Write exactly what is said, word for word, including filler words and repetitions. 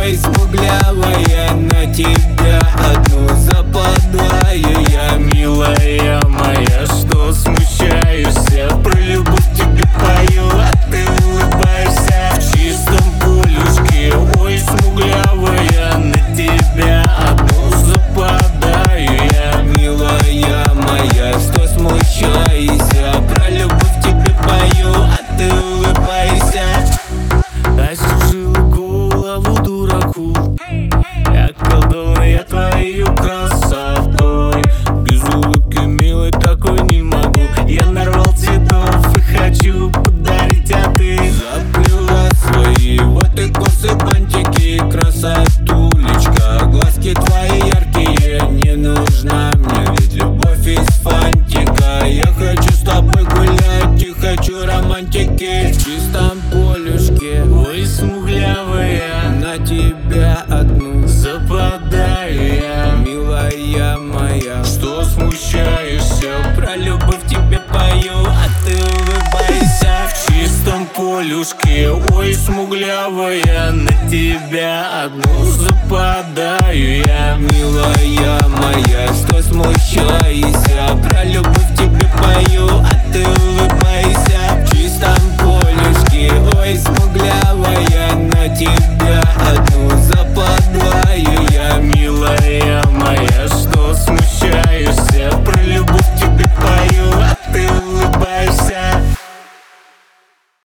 ой, смуглявая, на тебя одну западаю я. Милая моя, что смущаешься? Про любовь тебе пою, а ты улыбаешься. В чистом полюшке, ой, смуглявая, на тебя одну западаю я. Милая моя, что смущаешься? Про любовь тебе пою, а ты улыбаешься. Осужила голову дураку, я колдовная твою красотой. Без улыбки, милой, такой не могу. Я нарвал цветов и хочу подарить, а ты заплела свои вот и косы, бантики, красотулечка. Глазки твои яркие, не нужна мне, ведь любовь из фантика. Я хочу с тобой гулять и хочу романтики. В чистом полюшке, ой, смуглявая, на тебя одну западаю я. Милая моя, что смущаешься? Про любовь тебе пою, а ты улыбайся. В чистом полюшке, ой, смуглявая, на тебя одну западаю я. Милая моя, что смущаешься? Про любовь тебе пою, а ты улыбайся. В чистом полюшке, ой, смуглявая, на тебя